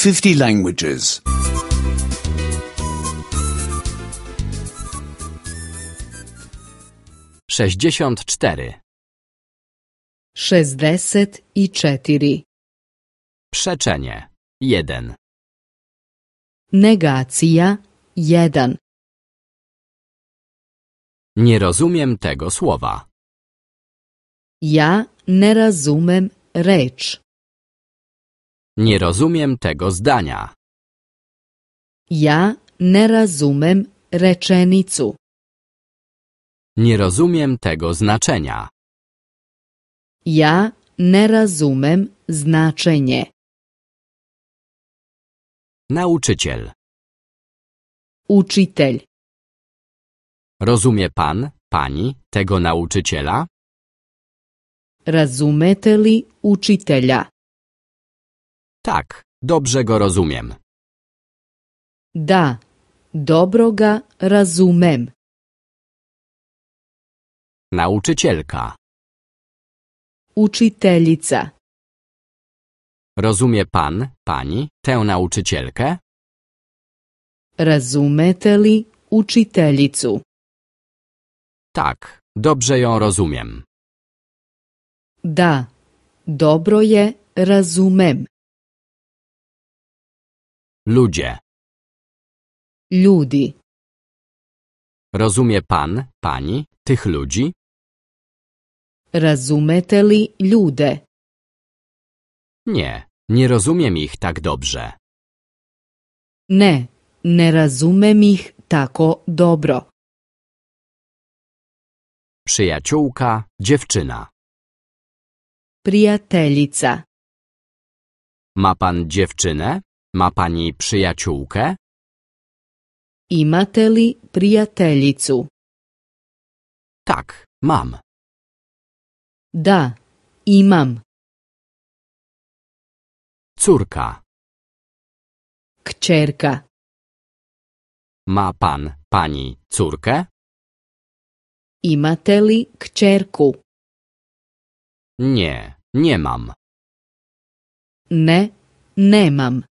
50 languages. 64. 64. Przeczenie. 1. Negacija 1. Nie rozumiem tego słowa. Ja ne razumem reč. Nie rozumiem tego zdania. Ja ne razumem rečenicu. Nie rozumiem tego znaczenia. Ja ne razumem značenje. Nauczyciel. Učitelj. Rozumie pan, pani tego nauczyciela? Razumete li učitelja? Tak, dobrze go rozumiem. Da, dobro ga razumem. Nauczycielka. Učiteljica. Rozumie pan, pani tę nauczycielkę? Razumete li učiteljicu? Tak, dobrze ją rozumiem. Da, dobro je razumem. Ludzie. Ljudi. Rozumie pan, pani tych ludzi? Razumete li ljude? Nie, nie rozumiem ich tak dobrze. Ne, ne razumem ih tako dobro. Przyjaciółka, dziewczyna. Prijateljica. Ma pan dziewczynę? Ma pani przyjaciółkę? Imate li prijateljicu? Tak, mam. Da, imam. Córka. Kćerka. Ma pan, pani córkę? Imate li kćerku? Nie, nie mam. Ne, nemam.